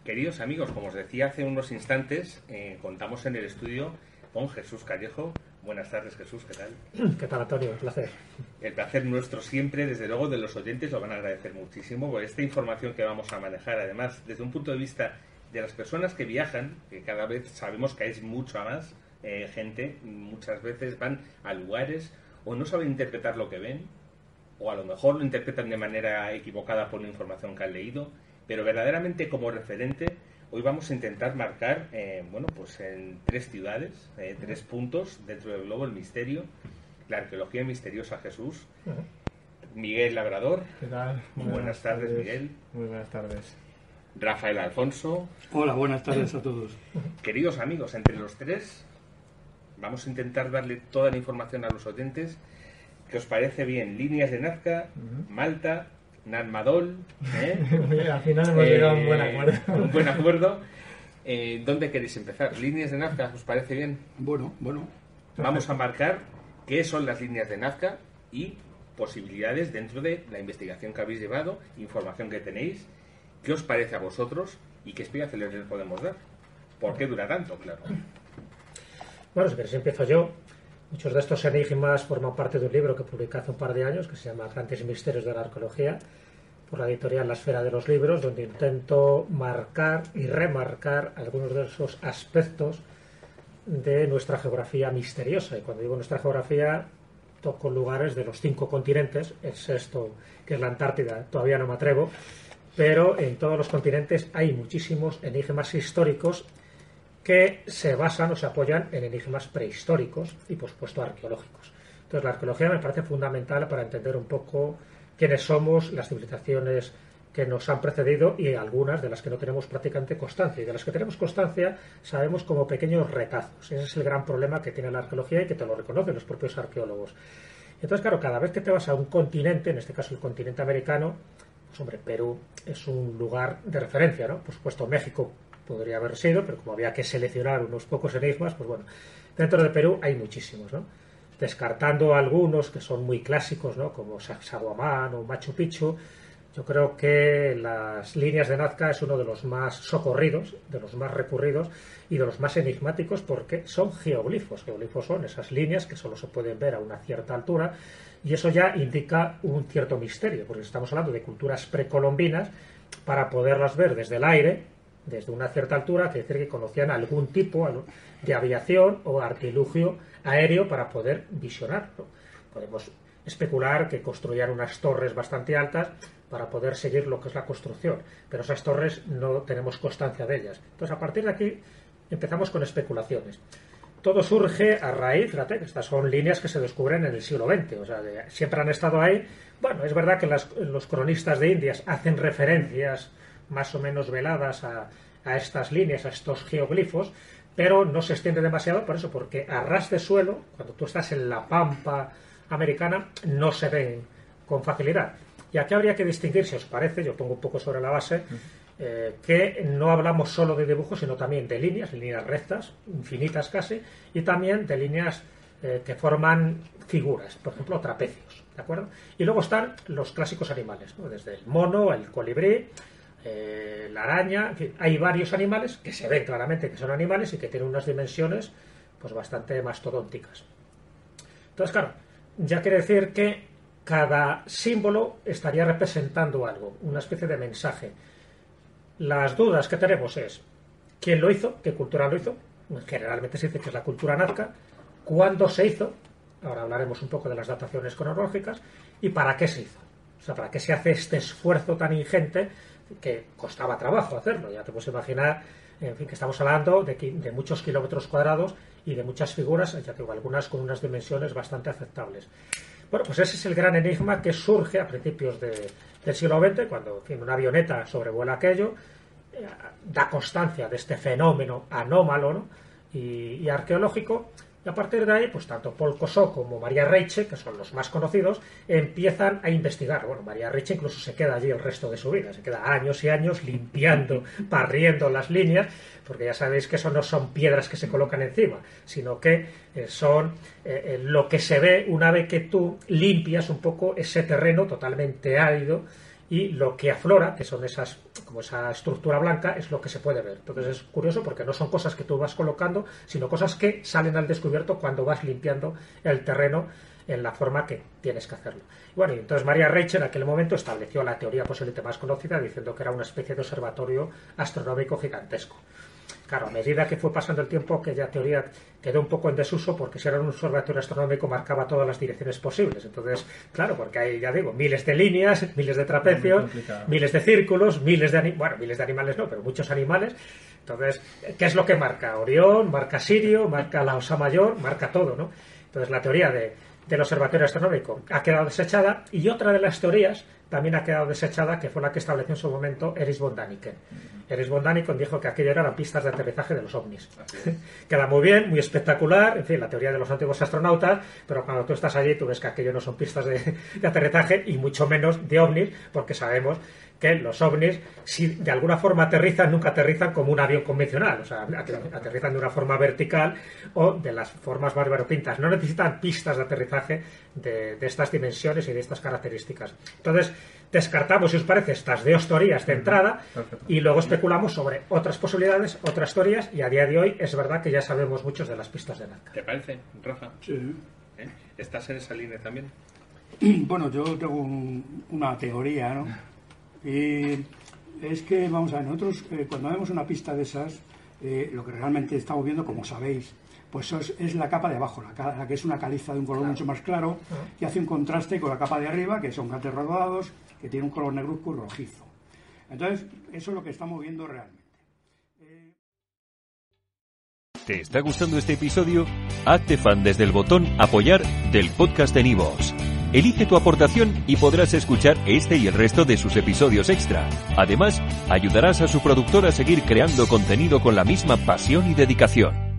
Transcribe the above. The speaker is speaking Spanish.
Queridos amigos, como os decía hace unos instantes, contamos en el estudio con Jesús Callejo. Buenas tardes, Jesús, ¿qué tal? ¿Qué tal, Antonio? Un placer. El placer nuestro siempre, desde luego, de los oyentes lo van a agradecer muchísimo por esta información que vamos a manejar, además, desde un punto de vista de las personas que viajan, que cada vez sabemos que es mucha más gente, muchas veces van a lugares o no saben interpretar lo que ven, o a lo mejor lo interpretan de manera equivocada por la información que han leído, pero verdaderamente como referente hoy vamos a intentar marcar pues en 3 ciudades, 3 puntos dentro del globo: el misterio, la arqueología misteriosa. Jesús. Miguel Labrador. ¿Qué tal? Muy buenas tardes, Miguel. Muy buenas tardes. Rafael Alfonso. Hola, buenas tardes a todos. Queridos amigos, entre los 3 vamos a intentar darle toda la información a los oyentes. ¿Qué os parece bien? Líneas de Nazca, Malta, Narmadol. Al final hemos llegado a un buen acuerdo. Un buen acuerdo. ¿Dónde queréis empezar? ¿Líneas de Nazca? ¿Os parece bien? Bueno. Vamos a marcar qué son las líneas de Nazca y posibilidades dentro de la investigación que habéis llevado, información que tenéis. ¿Qué os parece a vosotros y qué explicaciones les podemos dar? ¿Por qué dura tanto? Claro. Bueno, si queréis empiezo yo. Muchos de estos enigmas forman parte de un libro que publiqué hace un par de años que se llama Grandes Misterios de la Arqueología, por la editorial La Esfera de los Libros, donde intento marcar y remarcar algunos de esos aspectos de nuestra geografía misteriosa. Y cuando digo nuestra geografía, toco lugares de los 5 continentes. El sexto, que es la Antártida, todavía no me atrevo, pero en todos los continentes hay muchísimos enigmas históricos que se basan o se apoyan en enigmas prehistóricos y, por supuesto, arqueológicos. Entonces, la arqueología me parece fundamental para entender un poco quiénes somos, las civilizaciones que nos han precedido y algunas de las que no tenemos prácticamente constancia. Y de las que tenemos constancia sabemos como pequeños retazos. Ese es el gran problema que tiene la arqueología y que te lo reconocen los propios arqueólogos. Entonces, claro, cada vez que te vas a un continente, en este caso el continente americano, pues hombre, Perú es un lugar de referencia, ¿no? Por supuesto, México podría haber sido, pero como había que seleccionar unos pocos enigmas, pues bueno, dentro de Perú hay muchísimos, ¿no? Descartando algunos que son muy clásicos, ¿no? Como Sacsayhuamán o Machu Picchu, yo creo que las líneas de Nazca es uno de los más socorridos, de los más recurridos y de los más enigmáticos porque son geoglifos. Geoglifos son esas líneas que solo se pueden ver a una cierta altura y eso ya indica un cierto misterio, porque estamos hablando de culturas precolombinas. Para poderlas ver desde el aire, desde una cierta altura, quiere decir que conocían algún tipo de aviación o artilugio aéreo para poder visionarlo. Podemos especular que construían unas torres bastante altas para poder seguir lo que es la construcción, pero esas torres no tenemos constancia de ellas. Entonces, a partir de aquí empezamos con especulaciones. Todo surge a raíz, fíjate, que estas son líneas que se descubren en el siglo XX, o sea, siempre han estado ahí. Bueno, es verdad que los cronistas de Indias hacen referencias más o menos veladas a estas líneas, a estos geoglifos, pero no se extiende demasiado por eso, porque a ras de suelo, cuando tú estás en la pampa americana, no se ven con facilidad. Y aquí habría que distinguir, si os parece, yo pongo un poco sobre la base, que no hablamos solo de dibujos, sino también de líneas rectas, infinitas casi, y también de líneas que forman figuras, por ejemplo, trapecios, ¿de acuerdo? Y luego están los clásicos animales, ¿no? Desde el mono, el colibrí, la araña, en fin, hay varios animales que se ven claramente que son animales y que tienen unas dimensiones pues bastante mastodónticas. Entonces, claro, ya quiere decir que cada símbolo estaría representando algo, una especie de mensaje. Las dudas que tenemos es quién lo hizo, qué cultura lo hizo. Generalmente se dice que es la cultura nazca. ¿Cuándo se hizo? Ahora hablaremos un poco de las dataciones cronológicas. ¿Y para qué se hizo? O sea, ¿para qué se hace este esfuerzo tan ingente que costaba trabajo hacerlo? Ya te puedes imaginar, en fin, que estamos hablando de muchos kilómetros cuadrados y de muchas figuras, ya que algunas con unas dimensiones bastante aceptables. Bueno, pues ese es el gran enigma que surge a principios del siglo XX, cuando, en fin, una avioneta sobrevuela aquello, da constancia de este fenómeno anómalo, ¿no? y arqueológico. Y a partir de ahí, pues tanto Paul Cossó como María Reiche, que son los más conocidos, empiezan a investigar. Bueno, María Reiche incluso se queda allí el resto de su vida, se queda años y años limpiando, barriendo las líneas, porque ya sabéis que eso no son piedras que se colocan encima, sino que son lo que se ve una vez que tú limpias un poco ese terreno totalmente árido y lo que aflora, que son esas, como esa estructura blanca, es lo que se puede ver. Entonces es curioso porque no son cosas que tú vas colocando, sino cosas que salen al descubierto cuando vas limpiando el terreno en la forma que tienes que hacerlo. Y bueno, y entonces Maria Ricci en aquel momento estableció la teoría posiblemente más conocida, diciendo que era una especie de observatorio astronómico gigantesco. Claro, a medida que fue pasando el tiempo, aquella teoría quedó un poco en desuso, porque si era un observatorio astronómico marcaba todas las direcciones posibles. Entonces, claro, porque hay, ya digo, miles de líneas, miles de trapecios, miles de círculos, miles de animales no, pero muchos animales. Entonces, ¿qué es lo que marca? Orión, marca Sirio, marca la Osa Mayor, marca todo, ¿no? Entonces, la teoría del observatorio astronómico ha quedado desechada, y otra de las teorías también ha quedado desechada, que fue la que estableció en su momento Erich von Däniken. Erich von Däniken dijo que aquello eran pistas de aterrizaje de los ovnis. Queda muy bien, muy espectacular, en fin, la teoría de los antiguos astronautas, pero cuando tú estás allí tú ves que aquello no son pistas de aterrizaje, y mucho menos de ovnis, porque sabemos que los ovnis, si de alguna forma aterrizan, nunca aterrizan como un avión convencional, o sea, aterrizan de una forma vertical o de las formas más variopintas. No necesitan pistas de aterrizaje de estas dimensiones y de estas características. Entonces, descartamos, si os parece, estas dos teorías de entrada y luego especulamos sobre otras posibilidades, otras teorías, y a día de hoy es verdad que ya sabemos muchos de las pistas de Nazca. ¿Te parece, Rafa? Sí. ¿Estás en esa línea también? Bueno, yo tengo una teoría, ¿no? Y es que, vamos a ver, nosotros cuando vemos una pista de esas, lo que realmente estamos viendo, como sabéis, pues es la capa de abajo, la que es una caliza de un color mucho más claro, que hace un contraste con la capa de arriba, que son cráteres rodados, que tiene un color negruzco y rojizo. Entonces, eso es lo que estamos viendo realmente. ¿Te está gustando este episodio? Hazte fan desde el botón Apoyar del podcast de Nivos. Elige tu aportación y podrás escuchar este y el resto de sus episodios extra. Además, ayudarás a su productor a seguir creando contenido con la misma pasión y dedicación.